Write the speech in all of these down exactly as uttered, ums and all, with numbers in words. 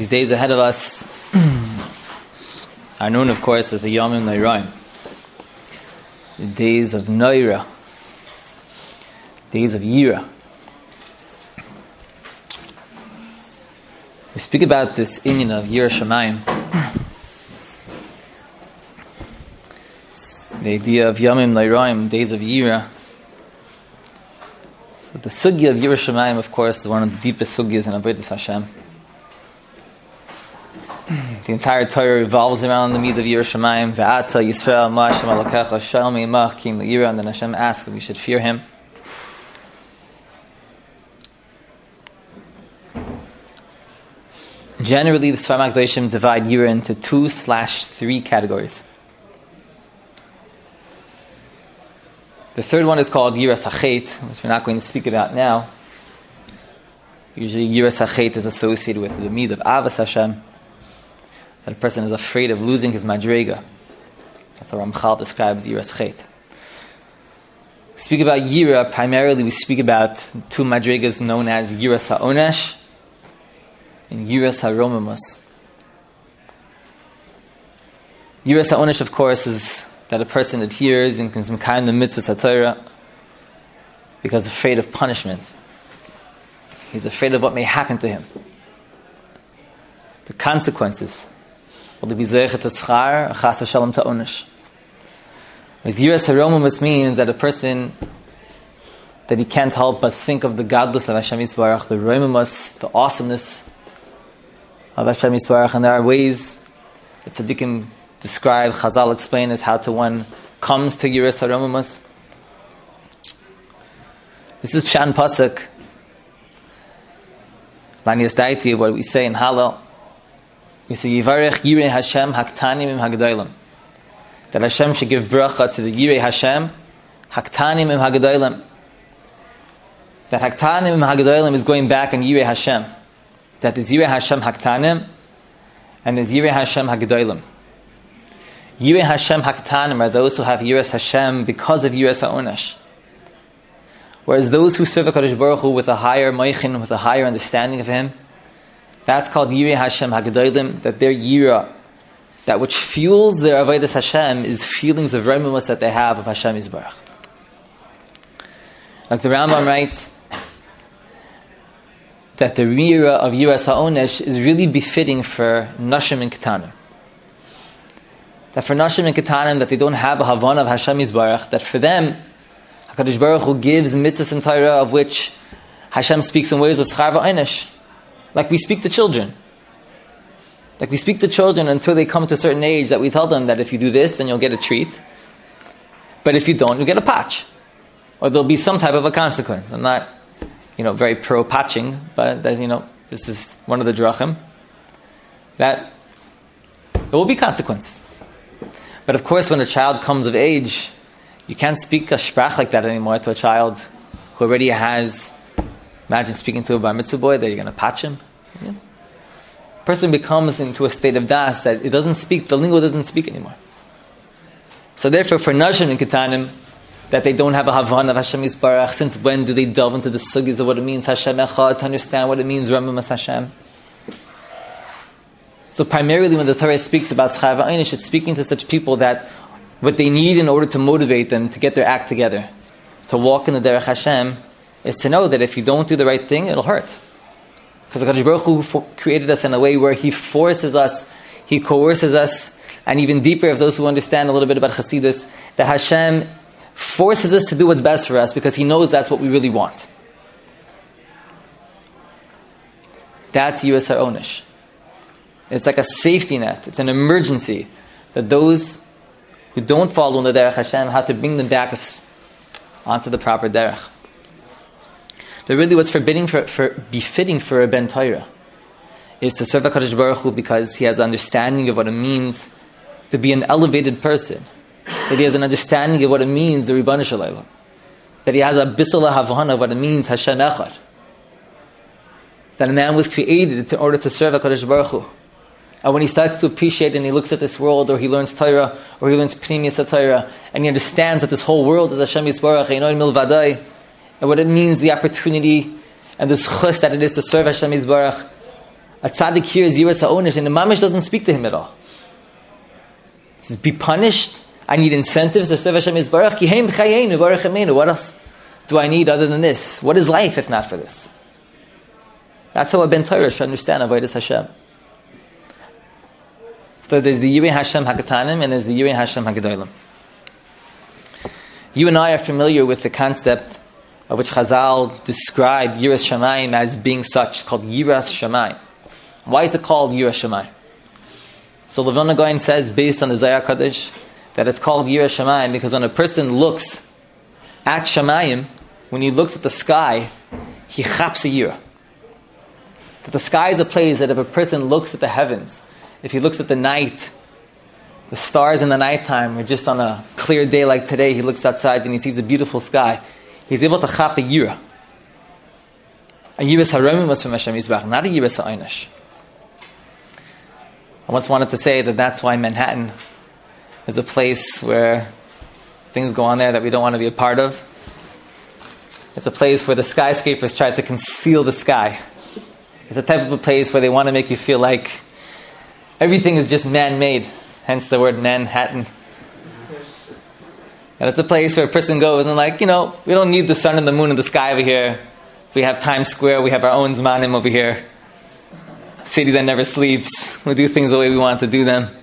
These days ahead of us are known, of course, as the Yomim Noraim, the days of Noira, days of Yira. We speak about this inyan of Yira Shamayim, the idea of Yomim Noraim, days of Yira. So the sugya of Yira Shamayim, of course, is one of the deepest sugyas in Avodas Hashem. The entire Torah revolves around the mitzvah of Yira Shamayim. Ve'ata Yisrael ma Hashem Elokecha shel me'imach kim le'yira. And then Hashem asks that we should fear Him. Generally, the Sfar HaKadoshim divide Yira into two slash three categories. The third one is called Yira Sachet, which we're not going to speak about now. Usually, Yira Sachet is associated with the mitzvah of Avas Hashem, that a person is afraid of losing his madrega. That's what Ramchal describes Yira Sachet. We speak about Yira, primarily we speak about two madregas known as Yira Sa'onesh and Yira Sa'romamus. Yira Sa'onesh, of course, is that a person adheres and can kind the mitzvah Torah because afraid of punishment. He's afraid of what may happen to him. The consequences. Will be zeichet tzchar, chas v'shalom ta'onesh. Whereas Yira Sa'romamus means that a person, that he can't help but think of the godless of Hashem Yisbarach, the romamus, the awesomeness of Hashem Yisbarach. And there are ways that tzaddikim describe, Chazal explain, as how to one comes to Yira Sa'romamus. This is Pshan Pasuk, Lanias Daiti, what we say in Hallel. We say, Yivarech Yirei Hashem Haktanim Im Hagdolim. That Hashem should give bracha to the Yirei Hashem Haktanim Im Hagdolim. That Haktanim Im Hagdolim is going back on Yirei Hashem. That there's Yirei Hashem Haktanim and there's Yirei Hashem Hagdolim. Yirei Hashem Haktanim are those who have Yiras Hashem because of Yiras Ha'onesh. Whereas those who serve HaKadosh Baruch Hu with a higher moichin, with a higher understanding of Him, that's called Yirei Hashem HaGedolim, that their Yira, that which fuels their Avodas Hashem, is feelings of Romamus that they have of Hashem Yisbarach. Like the Rambam writes, that the Yira of Yiras HaOnesh is really befitting for Nashim and Ketanim. That for Nashim and Ketanim, that they don't have a Havana of Hashem Yisbarach, that for them, HaKadosh Baruch Hu gives mitzvahs and Torah of which Hashem speaks in ways of Schar v'Onesh. Like we speak to children. Like we speak to children until they come to a certain age that we tell them that if you do this, then you'll get a treat. But if you don't, you'll get a patch. Or there'll be some type of a consequence. I'm not, you know, very pro-patching, but, that, you know, this is one of the drachim. That there will be consequences. But of course, when a child comes of age, you can't speak a sprach like that anymore to a child who already has. Imagine speaking to a bar mitzvah boy that you're going to patch him. Yeah. Person becomes into a state of das that it doesn't speak, the lingo doesn't speak anymore. So therefore, for Nashim and Ketanim, that they don't have a Havan of Hashem Yisbarach, since when do they delve into the sugis of what it means Hashem Echad, to understand what it means Ramamas Hashem? So primarily when the Torah speaks about Schar v'Onesh, it's speaking to such people that what they need in order to motivate them to get their act together, to walk in the Derech Hashem, is to know that if you don't do the right thing, it'll hurt. Because the HaKadosh Baruch Hu created us in a way where He forces us, He coerces us, and even deeper, if those who understand a little bit about Chassidus, that Hashem forces us to do what's best for us because He knows that's what we really want. That's Yiras Ha'onesh. It's like a safety net. It's an emergency that those who don't follow in the Derech Hashem have to bring them back onto the proper Derech. But really what's forbidding for, for befitting for a Ben Torah is to serve HaKadosh Baruch Hu because he has an understanding of what it means to be an elevated person. That he has an understanding of what it means, the Ribbon Shalom. That he has a bisala havana of what it means, Hashem Echad. That a man was created in order to serve HaKadosh Baruch Hu. And when he starts to appreciate and he looks at this world, or he learns Torah, or he learns Pnimiyas Torah, and he understands that this whole world is Hashem Yisbarach, Einoin Milvadai, and what it means, the opportunity and the schus that it is to serve Hashem Yisbarach, A tzaddik here is Yiras HaOnesh, and the mamish doesn't speak to him at all. He says, be punished? I need incentives to serve Hashem Yisbarach. Ki heim b'chayenu v'orech emeinu. What else do I need other than this? What is life if not for this? That's how a Ben Torah should understand Avodas Hashem. So there's the Yirei Hashem HaKatanim and there's the Yirei Hashem HaGedolim. You and I are familiar with the concept of which Chazal described Yiras Shamayim as being such. It's called Yiras Shamayim. Why is it called Yiras Shamayim? So Levona Goyen says, based on the Zohar Kadosh, that it's called Yiras Shamayim because when a person looks at Shamayim, when he looks at the sky, he chaps a yira. That the sky is a place that if a person looks at the heavens, if he looks at the night, the stars in the nighttime, or just on a clear day like today, he looks outside and he sees a beautiful sky, he's able to chap a yira. A yiras haromim was from Hashem Yisbarach, not a yiras ha'onesh. I once wanted to say that that's why Manhattan is a place where things go on there that we don't want to be a part of. It's a place where the skyscrapers try to conceal the sky. It's a type of a place where they want to make you feel like everything is just man-made, hence the word Manhattan. And it's a place where a person goes and like, you know, we don't need the sun and the moon and the sky over here. We have Times Square, we have our own Zmanim over here. City that never sleeps. We do things the way we want to do them.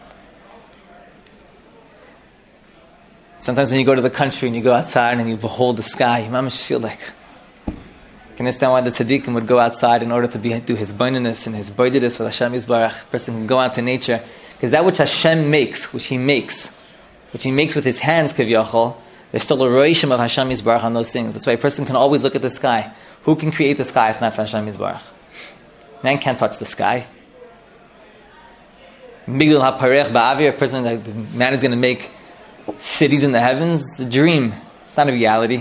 Sometimes when you go to the country and you go outside and you behold the sky, you mamish feel like, you can understand why the tzaddikim would go outside in order to be, do his bindiness and his boididus with Hashem Yisbarach. A person can go out to nature. Because that which Hashem makes, which he makes, which he makes with his hands, Kiviyachol, there's still a roishim of Hashem Yisbarach on those things. That's why a person can always look at the sky. Who can create the sky if not for Hashem Yisbarach? Man can't touch the sky. Migdal HaParech Ba'avir, a person like man is going to make cities in the heavens. It's a dream. It's not a reality.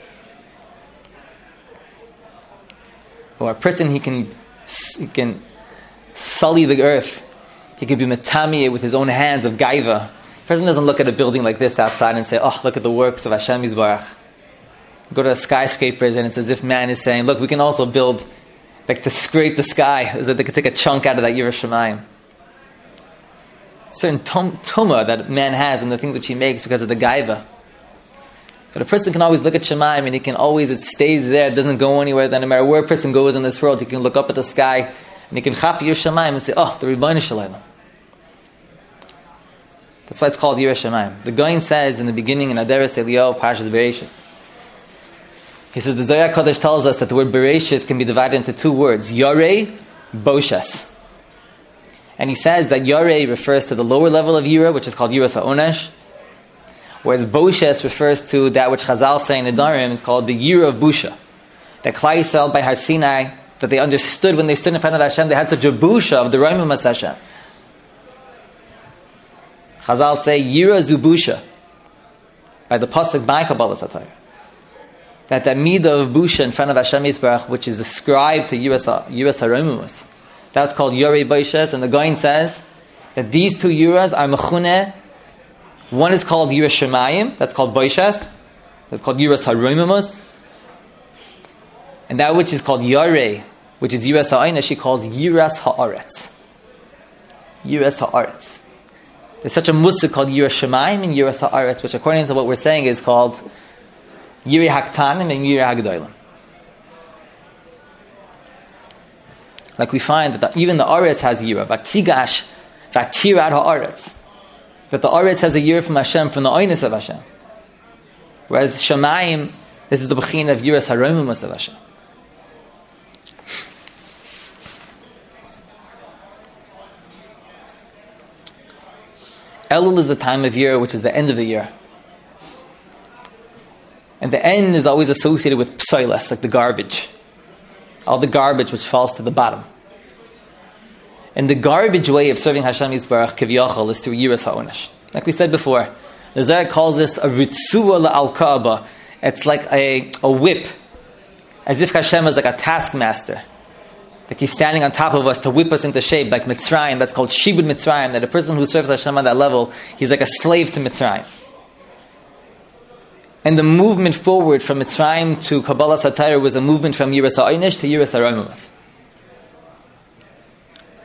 Or a person, he can he can sully the earth. He can be metami with his own hands of gaiva. A person doesn't look at a building like this outside and say, oh, look at the works of Hashem Yisbarach. Go to the skyscrapers and it's as if man is saying, look, we can also build, like to scrape the sky, as if they could take a chunk out of that Yiras Shamayim. Certain tum- tuma that man has in the things which he makes because of the gaiva. But a person can always look at Shamayim and he can always, it stays there, it doesn't go anywhere. Then no matter where a person goes in this world, he can look up at the sky and he can chap Yiras Shamayim and say, oh, the Rebbeinu Shalom. That's why it's called Yiras Shamayim. The Goyen says in the beginning in Aderes Eliyahu, Parshas Bereshis, he says the Zohar Kodesh tells us that the word Bereshis can be divided into two words, Yoreh, Boshes. And he says that Yoreh refers to the lower level of Yira, which is called Yiras HaOnesh, whereas Boshes refers to that which Chazal say in Nedarim is called the Yira of Busha. That Klal Yisrael by Har Sinai, that they understood when they stood in front of Hashem, they had such a Busha of the Roimim as Hashem. Chazal say Yira Zubusha by the pasuk by Kabbalah Satire. That that midah of busha in front of Hashem Yisbarach, which is ascribed to Yiras HaRomimus, that's called Yoreh Boshes. And the Goyen says that these two Yiras are mechuneh. One is called Yiras Shamayim, that's called Boshes. That's called Yiras HaRomimus. And that which is called Yoreh, which is Yiras HaOnesh, she calls Yiras HaAretz. Yiras HaAretz. There's such a musik called Yiras Shamayim and Yiras HaAretz, which according to what we're saying is called Yirei HaKtanim and Yirei HaGedolim. Like we find that the, even the Aretz has Yira. Vatigash, Vatirat HaAretz. That the Aretz has a Yira from Hashem, from the Oinus of Hashem. Whereas Shamayim, this is the Bechin of Yiras HaRomimus of Hashem. Elul is the time of year which is the end of the year. And the end is always associated with psoilas, like the garbage. All the garbage which falls to the bottom. And the garbage way of serving Hashem Yisbarach Kiviyachol is through Yiras HaOnesh. Like we said before, the Zohar calls this a ritzua la'al ka'aba. It's like a, a whip. As if Hashem is like a taskmaster. Like he's standing on top of us to whip us into shape, like Mitzrayim. That's called Shibud Mitzrayim. That a person who serves Hashem on that level, he's like a slave to Mitzrayim. And the movement forward from Mitzrayim to Kabbalah Satire was a movement from Yiras HaOnesh to Yiras HaRomimus.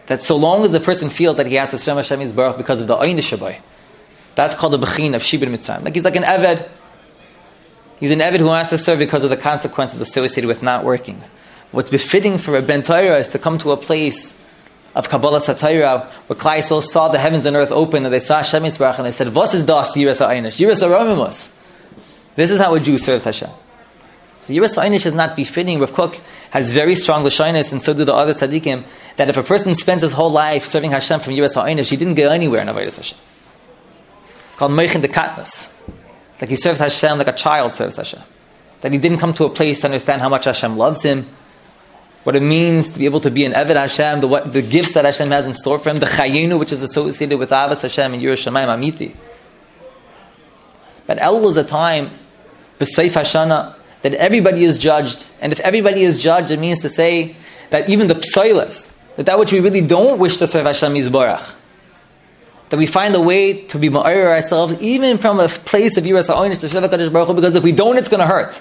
that so long as the person feels that he has to serve Hashem Yisbarach because of the Ein Shabai, that's called the Bechin of Shibud Mitzrayim. Like he's like an Eved. He's an Eved who has to serve because of the consequences associated with not working. What's befitting for a Ben Torah is to come to a place of Kabbalah Satayra, where Klal Yisrael saw the heavens and earth open, and they saw Hashem Yisbarach, and they said, "Vos is das Yiras HaEinish? Yiras HaRomimus." This is how a Jew serves Hashem. So Yiras HaEinish is not befitting. Rav Kook has very strong Lashonos, and so do the other tzaddikim, that if a person spends his whole life serving Hashem from Yiras HaEinish, he didn't go anywhere in Avodas Hashem. It's called Meichin de Katnas. Like he served Hashem like a child serves Hashem. That he didn't come to a place to understand how much Hashem loves him, what it means to be able to be an Eved Hashem, the, what, the gifts that Hashem has in store for him, the Chayenu, which is associated with Avos Hashem and Yiras Shamayim Amiti. But Elul is a time, B'Seif Hashana, that everybody is judged. And if everybody is judged, it means to say that even the Psoilist, that that which we really don't wish to serve Hashem Yisbarach, that we find a way to be ma'ir ourselves, even from a place of Yiras HaEinish to serve HaKadosh Baruch Hu, because if we don't, it's going to hurt.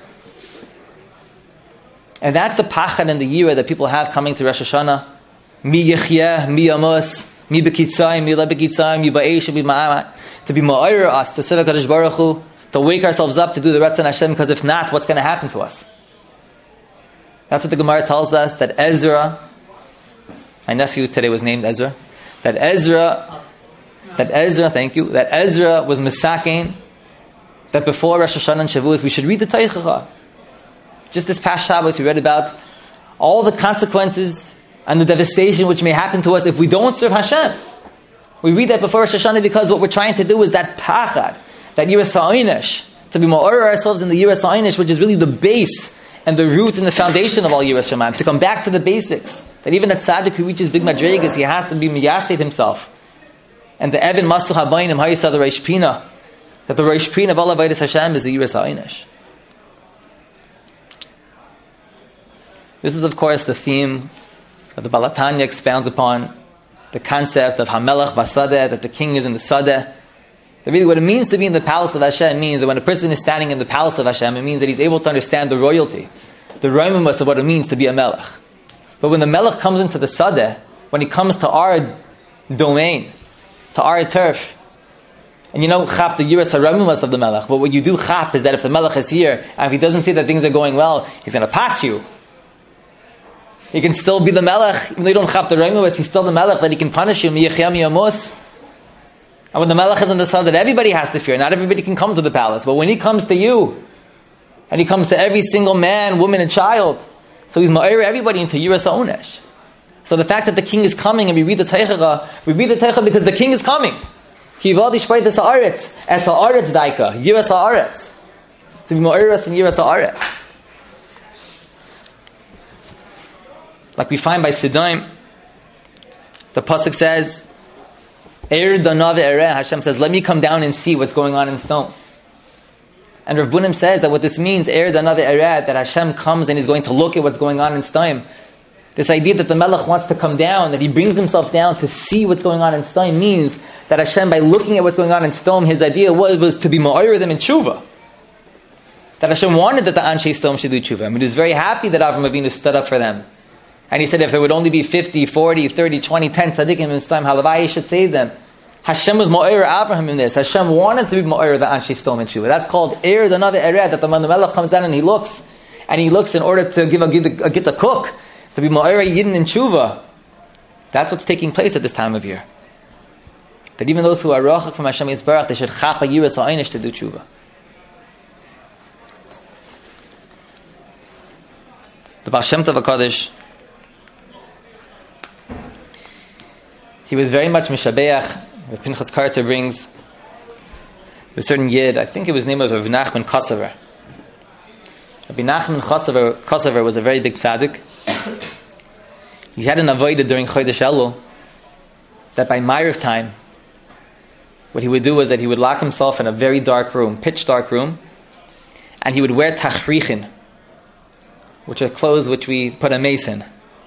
And that's the pachad and the yira that people have coming to Rosh Hashanah. Mi yechyeh, mi amos, mi bekitzayim, mi le bekitzayim, mi ba'esh, mi ma'amat. To be ma'ir us, to serve HaKadosh Baruch Hu, to wake ourselves up to do the Ratzon Hashem, because if not, what's going to happen to us? That's what the Gemara tells us, that Ezra, my nephew today was named Ezra, that Ezra, that Ezra, thank you, that Ezra was misakein, that before Rosh Hashanah and Shavuos, we should read the Teichacha. Just this past Shabbos, we read about all the consequences and the devastation which may happen to us if we don't serve Hashem. We read that before Rosh Hashanah because what we're trying to do is that pachad, that Yiras HaEinish, to be ma'or ourselves in the Yiras HaEinish, which is really the base and the root and the foundation of all Yiras Shamayim, to come back to the basics. That even a tzaddik who reaches big madrigas, he has to be miyasid himself. And the Eben Masu Habayim Hayisa the Reish Pina, that the Reish Pina of all Avodas Hashem is the Yiras HaEinish. This is, of course, the theme that the Baal HaTanya expounds upon, the concept of Hamelach Basadeh, that the king is in the Sadeh. That really what it means to be in the palace of Hashem means that when a person is standing in the palace of Hashem, it means that he's able to understand the royalty, the roimamus of what it means to be a Melech. But when the Melech comes into the Sadeh, when he comes to our domain, to our turf, and you know, chap the Yiras HaRomimus of the Melech, but what you do chap is that if the Melech is here, and if he doesn't see that things are going well, he's going to pat you. He can still be the Melech, even though you don't have the Reimus, he's still the Melech, that he can punish you, miyachyam yamus. And when the Melech is in the Sadeh, everybody has to fear. Not everybody can come to the palace. But when he comes to you, and he comes to every single man, woman, and child, so he's ma'ir everybody into Yiras HaOnesh. So the fact that the king is coming, and we read the Teichacha, we read the Teichacha because the king is coming. Ki v'adi shpeitas ha'aretz, es ha'aretz daika, Yiras HaAretz. To be ma'ir us in Yiras HaAretz. Like we find by Siddhaim, the pasuk says, "Er danav ereh." Hashem says, "Let me come down and see what's going on in stone." And Rav Bunim says that what this means, "Er danav ereh," that Hashem comes and He's going to look at what's going on in stone. This idea that the Melech wants to come down, that he brings himself down to see what's going on in stone, means that Hashem, by looking at what's going on in stone, His idea was, was to be ma'ir them in tshuva. That Hashem wanted that the Anshe Stone should do tshuva. I mean, He was very happy that Avram Avinu stood up for them. And he said if there would only be fifty, forty, thirty, twenty, ten tzaddikim in this time, Halavai should save them. Hashem was Ma'ir Abraham in this. Hashem wanted to be Ma'ir the Anshe Stom and Tshuva. That's called Er Danav Ereh, that the when the Melech comes down and he looks, and he looks in order to give a, give a, get the cook, to be Ma'ir Yidin in Tshuva. That's what's taking place at this time of year. That even those who are Rachak from Hashem Yisbarach, they should Chapa Yiras HaEinish to do Tshuva. The Baal Shem Tov HaKadosh, he was very much Mishabeach. The Pinchas Kartzer brings a certain Yid, I think it was named as Rav Nachman Kosover. Rabbi Nachman Kosover, Kosover was a very big tzaddik. He had an avodah during Chodesh Elul that by Ma'ariv time, what he would do was that he would lock himself in a very dark room, pitch dark room, and he would wear tachrichin, which are clothes which we put a mace in.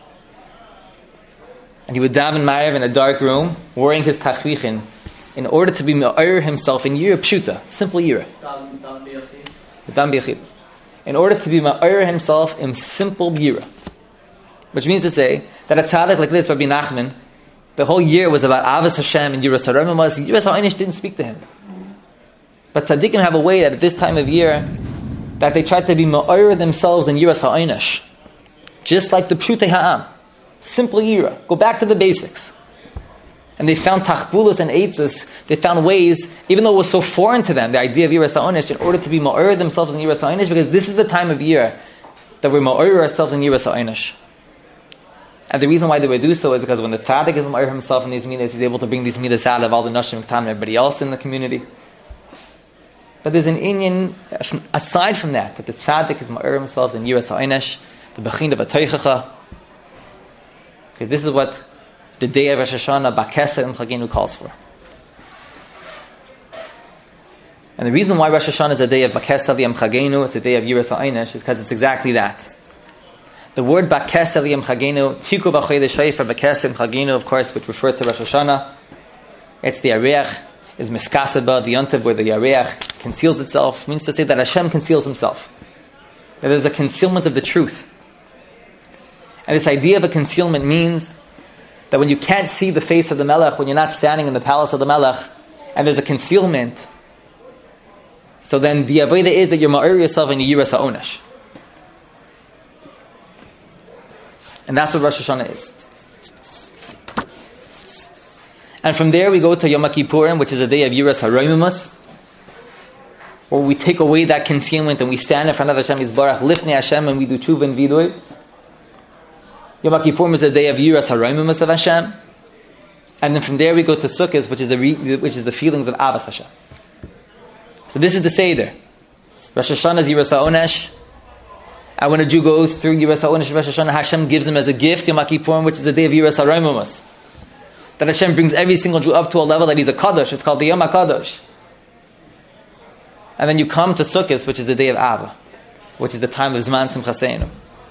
And he would daven Ma'ariv in a dark room, wearing his tachrichin, in order to be ma'ir himself in Yira Pshuta, simple Yira. Dam b'yachid. In order to be ma'ir himself in simple Yira. Which means to say that a tzaddik like this, Rabbi Nachman, The whole year was about Avos Hashem and Yiras HaRomamas. Yiras HaEinish didn't speak to him. But tzaddikim have a way that at this time of year, that they try to be ma'or themselves in Yiras HaEinish. Just like the Pshutei Ha'am. Simple Yira. Go back to the basics. And they found tachbulas and eitzes. They found ways, even though it was so foreign to them, the idea of Yiras HaEinish, in order to be ma'or themselves in Yiras HaEinish, because this is the time of year that we're ma'or ourselves in Yiras HaEinish. And the reason why they would do so is because when the tzaddik is ma'or himself in these midas, he's able to bring these midas out of all the nashim and everybody else in the community. But there's an inyan, aside from that, that the tzaddik is ma'or himself in Yiras HaEinish, the bechin of a toichacha, because this is what the day of Rosh Hashanah, Bakesa and Chagenu calls for. And the reason why Rosh Hashanah is a day of Bakesa Yom Chagenu, it's a day of Yiras HaEinish, is because it's exactly that. The word Bakesa Yom Chagenu, Tiku B'Chodesh Shofar Bakesa Yom Chagenu, of course, which refers to Rosh Hashanah. It's the Areach, is Miskasaba, the Yontiv, where the Areach conceals itself, means to say that Hashem conceals himself. That there's a concealment of the truth. And this idea of a concealment means that when you can't see the face of the Melech, when you're not standing in the palace of the Melech, and there's a concealment, so then the avodah is that you're ma'or yourself in the Yiras HaOnesh. And that's what Rosh Hashanah is. And from there we go to Yom Kippurim, which is a day of Yiras HaRomamas, where we take away that concealment and we stand in front of Hashem Yisbarach, Lifnei Hashem, and we do tshuva and vidui. Yom Kippurim is a day of Yiras HaRomamas of Hashem. And then from there we go to Sukkot, which is the re- which is the feelings of Avos Hashem. So this is the Seder. Rosh Hashanah is Yiras HaOnesh. And when a Jew goes through Yiras HaOnesh Rosh Hashanah, Hashem gives him as a gift Yom Kippurim, which is a day of Yiras HaRomamas. That Hashem brings every single Jew up to a level that he's a Kadosh. It's called the Yom HaKadosh. And then you come to Sukkot, which is the day of Ava, which is the time of Zman Simchaseinu.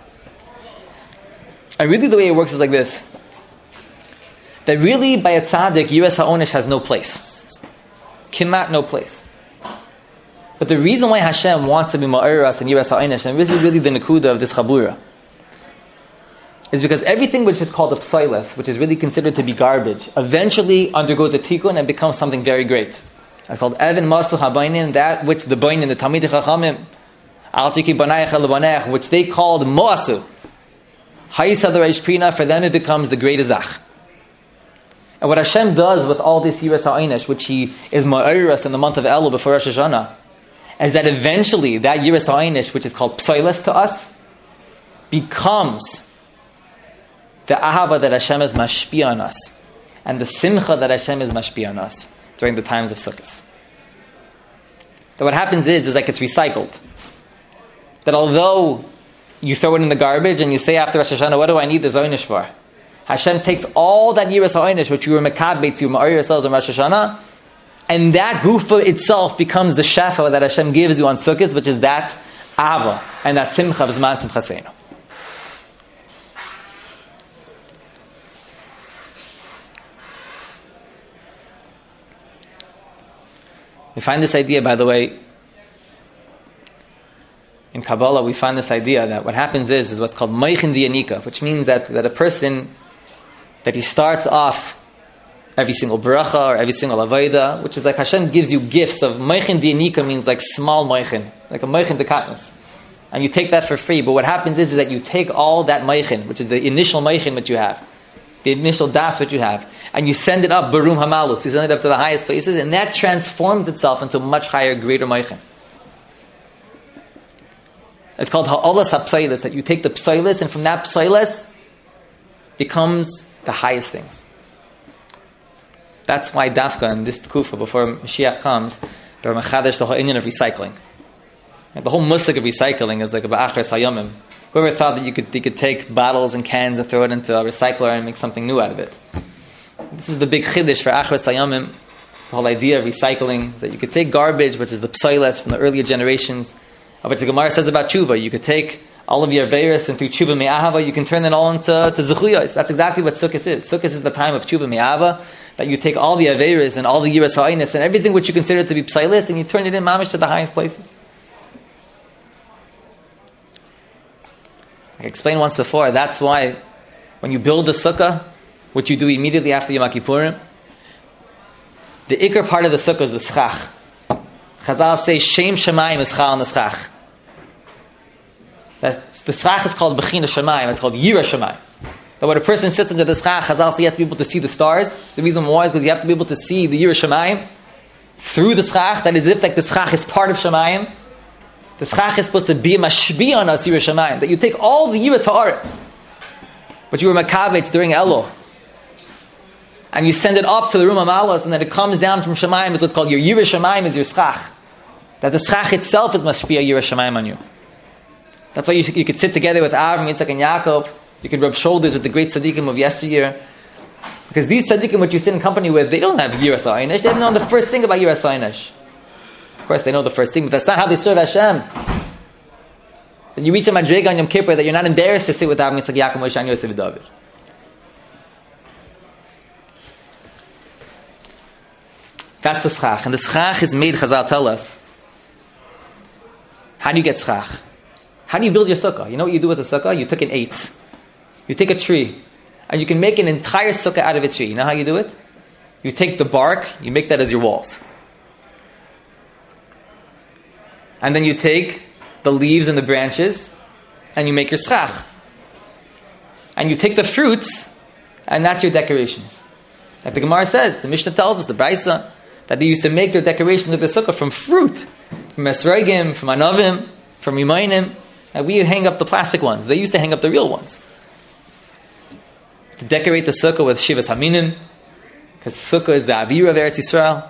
And really the way it works is like this. That really by a tzaddik, Yiras HaOnesh has no place. Kimat no place. But the reason why Hashem wants to be ma'or us in Yiras HaOnesh, and this is really the nekuda of this chabura, is because everything which is called a psailas, which is really considered to be garbage, eventually undergoes a tikkun and becomes something very great. It's called Evan Masu HaBainin, that which the Bainin, the Talmidei Chachamim, Al Tiki Banayach El Banayach, which they called Moasu. Hayis Hadar Prina, for them it becomes the great Azach. And what Hashem does with all this Yiras HaOnesh, which He is ma'or us in the month of Elul before Rosh Hashanah, is that eventually that Yiras HaOnesh, which is called Psailas to us, becomes the Ahava that Hashem is mashpi on us, and the Simcha that Hashem is mashpi on us during the times of Sukkot. That what happens is, is like it's recycled. That although you throw it in the garbage and you say after Rosh Hashanah, what do I need the Zoynish for? Hashem takes all that Yiras HaOnesh, which you were mekabetz, you ma'or yourselves in Rosh Hashanah, and that gufa itself becomes the shefa that Hashem gives you on Sukkot, which is that Ava, and that Simcha of Zman Simchaseinu. We find this idea, by the way, in Kabbalah, we find this idea that what happens is, is what's called Moichin Diyanika, which means that, that a person, that he starts off every single bracha or every single avodah, which is like Hashem gives you gifts of Moichin Diyanika, means like small Moichin, like a Moichin Dekatnas. And you take that for free, but what happens is, is that you take all that Moichin, which is the initial Moichin that you have, the initial das that you have, and you send it up Barum Hamalus, you send it up to the highest places, and that transforms itself into a much higher, greater Moichin. It's called Ha'olas HaPsailas, that you take the Psailas, and from that Psailas becomes the highest things. That's why Dafka, in this Kufa, before Mashiach comes, there are Mechadash, the whole Indian of recycling. Like the whole musik of recycling is like a Ba'achar Sayomim. Whoever thought that you could you could take bottles and cans and throw it into a recycler and make something new out of it. This is the big chiddush for Achar Sayomim. The whole idea of recycling is that you could take garbage, which is the psailas from the earlier generations, of which the Gemara says about tshuva. You could take all of your averis, and through tshuva me'ahava, you can turn it all into to zechuyos. That's exactly what Sukkot is. Sukkot is the time of tshuva me'ahava, that you take all the averis and all the yiras ha'inus and everything which you consider to be psailas, and you turn it in mamish to the highest places. I explained once before, that's why when you build a sukkah, which you do immediately after Yom Kippurim, the ikar part of the sukkah is the schach. Chazal say Shem Shemayim is chal on the schach. That the schach is called Bechina Shemayim. It's called Yira Shemayim. That when a person sits into the schach, Chazal say you have to be able to see the stars. The reason why is because you have to be able to see the Yira Shemayim through the schach. That is if like the schach is part of Shemayim. The schach is supposed to be a mashbi on us Yira Shemayim. That you take all the Yira Ha'aretz, but you were makabetz during Elul, and you send it up to the room of Malos, and then it comes down from Shemayim. It's what's called your Yira Shemayim is your schach. That the schach itself is mashbi Yira Shemayim on you. That's why you, you could sit together with Avram, Yitzchak, and Yaakov. You could rub shoulders with the great tzaddikim of yesteryear. Because these tzaddikim which you sit in company with, they don't have Yiras Ha'einish. They haven't known the first thing about Yiras Ha'einish. Of course, they know the first thing, but that's not how they serve Hashem. Then you reach a madrega on Yom Kippur that you're not embarrassed to sit with Avram, Yitzchak, Yaakov, Moshe, and Yosef, and David. That's the schach. And the schach is made, Chazal tell us. How do you get schach? How do you build your sukkah? You know what you do with a sukkah? You took an eight. You take a tree, and you can make an entire sukkah out of a tree. You know how you do it? You take the bark, you make that as your walls. And then you take the leaves and the branches, and you make your schach. And you take the fruits, and that's your decorations. Like the Gemara says, the Mishnah tells us, the Brisa, that they used to make their decorations of the sukkah from fruit, from esrogim, from anavim, from rimaynim. And we hang up the plastic ones. They used to hang up the real ones. To decorate the sukkah with shivas haminim, because sukkah is the avira of Eretz Yisrael.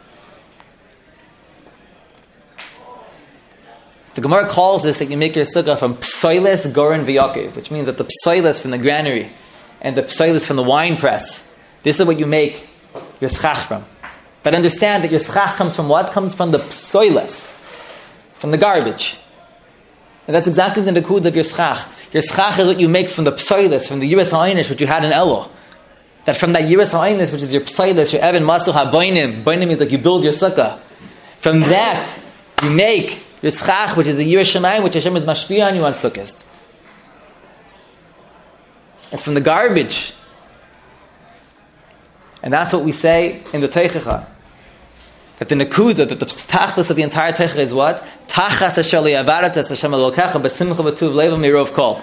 The Gemara calls this that you make your sukkah from psoiles goren v'yakev, which means that the psoiles from the granary and the psoiles from the wine press, this is what you make your schach from. But understand that your schach comes from what? Comes from the psoiles, from the garbage. And that's exactly the nakud of your schach. Your schach is what you make from the psoilis, from the yiras ha'einish, which you had in Elul. That from that yiras ha'einish, which is your psoilis, your evan masu ha'boinim. Boinim means like you build your sukkah. From that, you make your schach, which is the yiras shemayim, which Hashem is mashpia on you on sukkahs. It's from the garbage. And that's what we say in the Teichecha. That the Nakuda, that the tachlis of the entire Teichecha is what? Tachas asher li'avaratas Hashem elokecha b'simcha v'tuv levam mirov kol.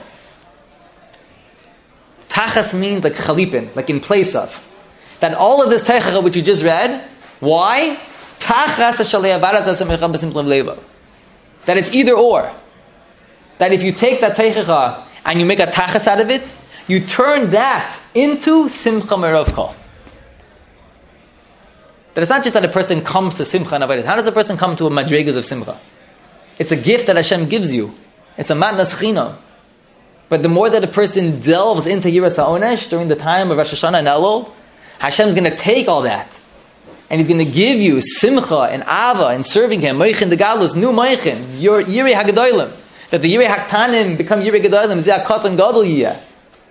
Tachas means like chalipin, like in place of. That all of this Teichecha which you just read, why? Tachas asher li'avaratas Hashem b'simcha levam. That it's either or. That if you take that Teichecha and you make a tachas out of it, you turn that into simcha mirov kol. That it's not just that a person comes to simcha and avodas. How does a person come to a madrigas of simcha? It's a gift that Hashem gives you. It's a matnas chinam. But the more that a person delves into yiras ha'onesh during the time of Rosh Hashanah and Elul, Hashem's going to take all that, and He's going to give you simcha and ava and serving Him. Moichin de galus, new moichin, your yirei hagadolim. That the yirei haktanim become yirei gadolim. Zeh hakatan gadol yiyah.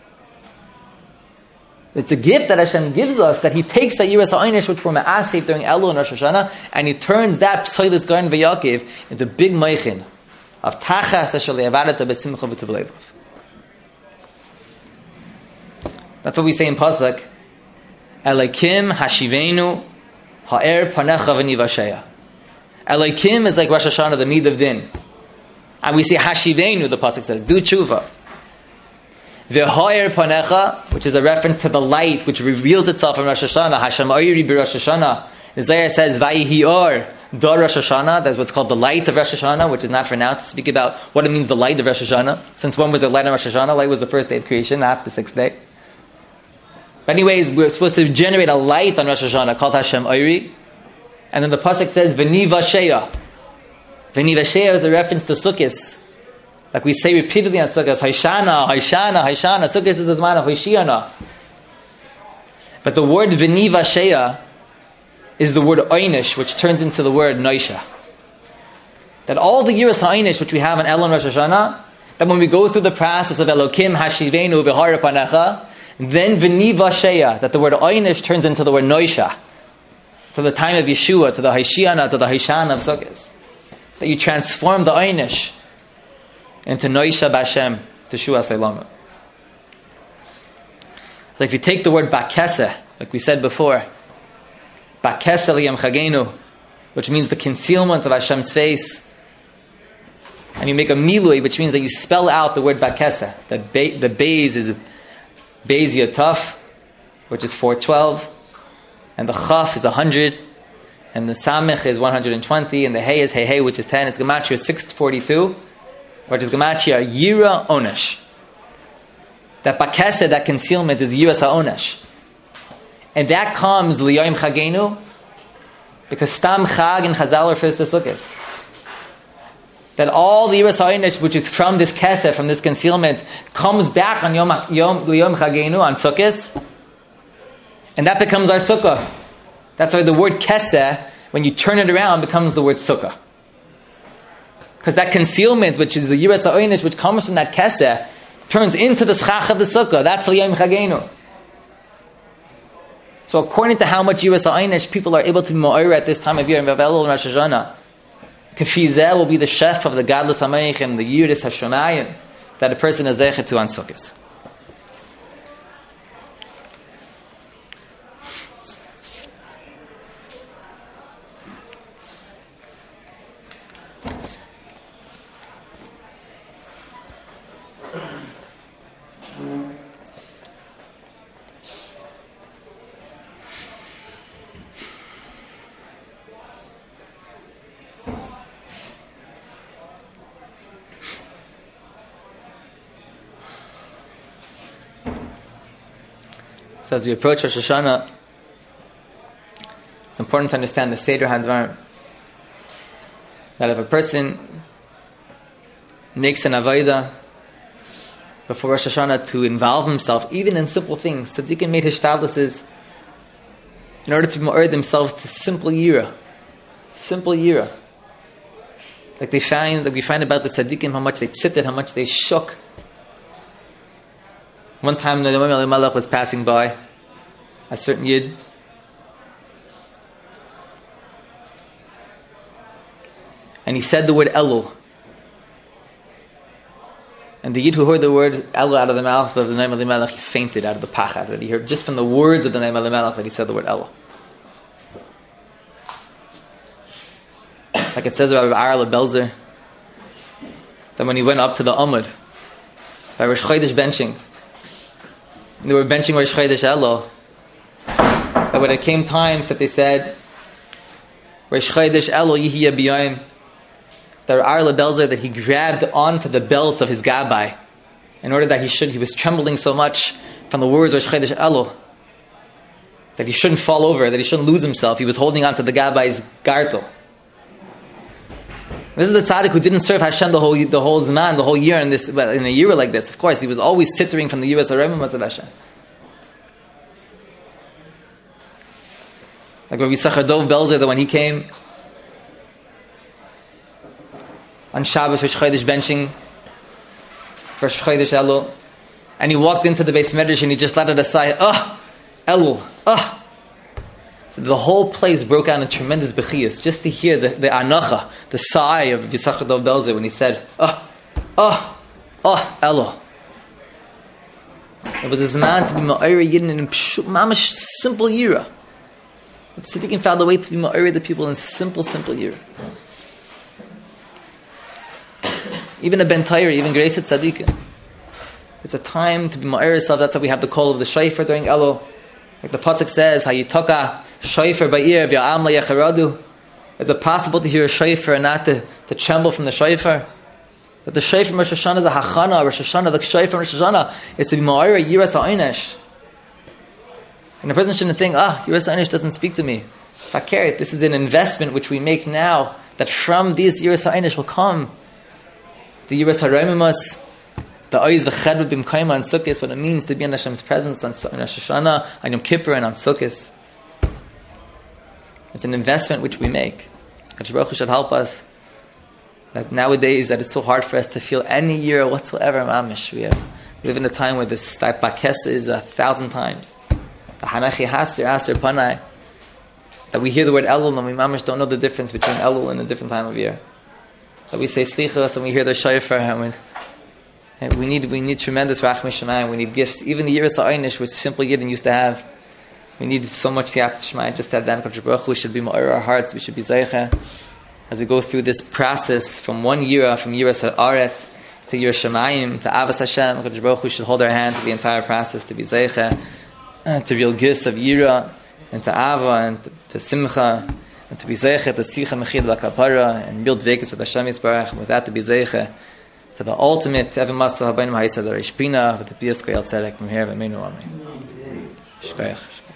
It's a gift that Hashem gives us, that He takes that yiras ha'einish, which were ma'asif during Elul and Rosh Hashanah, and He turns that psoilis garin v'yakiv into big meichin of tachas asher le'avarata b'simcha v'tuv levav. That's what we say in Pasuk. Elokim hashivenu ha'er panecha v'nivasheya. Elokim is like Rosh Hashanah, the Nid of Din. And we say hashivenu, the Pasuk says, do tshuva. V'ha'er panecha, which is a reference to the light which reveals itself in Rosh Hashanah. Hashem oiri b'Rosh Hashanah. Isaiah says, Vayihi or, da Rosh Hashanah. That's what's called the light of Rosh Hashanah, which is not for now to speak about what it means, the light of Rosh Hashanah. Since when was the light of Rosh Hashanah? Light was the first day of creation, not the sixth day. But anyways, we're supposed to generate a light on Rosh Hashanah called Hashem oiri. And then the Pasuk says, V'nivasheya. V'nivasheya is a reference to Sukkot. Like we say repeatedly on Sukkot, Haishana, Haishana, Haishana. Sukkot is the Zman of Haishana. But the word V'niva Sheya is the word Einish, which turns into the word Noisha. That all the yiras ha'einish which we have in Elul Rosh Hashanah, that when we go through the process of Elokim Hashivenu V'ha'er panecha, then V'niva Sheya, that the word Einish turns into the word Noisha. To the time of Yeshua, to the Haishana, to the Haishana of Sukkot. That you transform the Einish into Noisha B'Hashem, Teshua Seilama. So if you take the word bakesa, like we said before, bakesa liyam chagenu, which means the concealment of Hashem's face, and you make a milui, which means that you spell out the word bakesa. The ba- the bays is Beis Yotaf, which is four twelve, and the chaf is one hundred, and the samech is one hundred twenty, and the hey is hey hey, which is ten. It's gematria six forty-two, which is gematria yira onesh. That bakesa, that concealment, is yiras ha'onesh, and that comes liyom chagenu, because stam chag and chazal refers to sukkahs. That all the yiras ha'onesh, which is from this kesef, from this concealment, comes back on yom yom liyom chagenu, on sukkahs, and that becomes our sukkah. That's why the word keseh, when you turn it around, becomes the word sukkah. Because that concealment, which is the yiras ha'onesh, which comes from that keseh, turns into the schach of the sukkah. That's liyom chagenu. So according to how much yiras ha'onesh people are able to be ma'or at this time of year in Elul and Rosh Hashanah, kafizeh will be the chef of the gadlus hamaychim, the yiras hashamayim, that a person is zeichet to on sukkahs. So as we approach Rosh Hashanah, it's important to understand the Seder HaDvarim. That if a person makes an avodah before Rosh Hashanah to involve himself, even in simple things, tzaddikim made hishtadluses in order to ma'or themselves to simple yira, simple yira. Like they find, like we find about the tzaddikim, how much they tzitted, how much they shook. One time the Imam Elimelech was passing by a certain Yid, and he said the word Elul. And the Yid who heard the word Elul out of the mouth of the Imam Elimelech, he fainted out of the pachad that he heard just from the words of the Imam Elimelech that he said the word Elul. Like it says about Rabbi Arla Belzer, that when he went up to the Amud by Rosh Chodesh benching, they were benching Rosh Chodesh Elul, that when it came time that they said Rosh Chodesh Elul Yihiyah B'Yom, that Arla Belzer, that he grabbed onto the belt of his gabbai in order that he should, he was trembling so much from the words Rosh Chodesh Elul that he shouldn't fall over, that he shouldn't lose himself. He was holding onto the gabbai's gartel. This is a tzaddik who didn't serve Hashem the whole the whole zman, the whole year in this well, in a year like this. Of course, he was always tittering from the yiras ha'onesh of Hashem. Like Rabbi Yisachar Dov Belzer, that when he came on Shabbos Rosh Chodesh benching for Rosh Chodesh Elul, and he walked into the Beis Medrash and he just let it aside. Oh, Elul, oh. So the whole place broke out in tremendous bechiyas just to hear the, the anacha, the sigh of Yisachar Dov Belzer when he said, oh, oh, oh, Elul. It was a man to be ma'or yidin in mamash simple yira. The tzaddikim found a way to be ma'or the people in simple, simple yira. Even a ben Torah, even Greiset tzaddikim. It's a time to be ma'or yourself. That's why we have the call of the shofar during Elul. Like the pasuk says, "Hayitoka shofar ba'ir v'ya'am la'yacharadu." Is it possible to hear a shofar and not to, to tremble from the shofar? But the shofar from Rosh Hashanah is a hachana. Rosh Hashanah, the shofar from Rosh Hashanah is to be ma'or yiras ha'onesh. And the person shouldn't think, ah, yiras ha'onesh doesn't speak to me. Fakir, this is an investment which we make now, that from these yiras ha'onesh will come the yiras ha'romimus, the oiz v'chedva b'mkayma on Sukkot, what it means to be in Hashem's presence on Rosh Hashanah, on Yom Kippur, and on Sukkot. It's an investment which we make. Hakadosh Baruch Hu should help us. That nowadays, that it's so hard for us to feel any year whatsoever. Mamish, we, have, we live in a time where this type bakesa is a thousand times. The hanachi haser aser panai. That we hear the word Elul and we mamish don't know the difference between Elul and a different time of year. So we say slichos and we hear the shofar and we We need we need tremendous rachmei shamayim. We need gifts. Even the Yiras HaEinish, which simple Yidden used to have, we need so much siyat shmayim. Just to have that. Kodesh Baruch Hu should be ma'or our hearts. We should be zeicha as we go through this process from one Yira, from Yiras Haaretz to Yiras Shamayim to Avas Hashem. Kodesh Baruch Hu should hold our hand to the entire process to be zeicha, uh, to real gifts of Yira and to Ava and to, to Simcha and to be zeicha to Sicha Mechid L'Kapara and real dvekus with Hashem Yisbarach. With that to be zeicha to the ultimate Evan Masa Habayim Ha'isa the Reish Pina with the Piyas Koyal Tzedek from here. Amen. Shkoyach.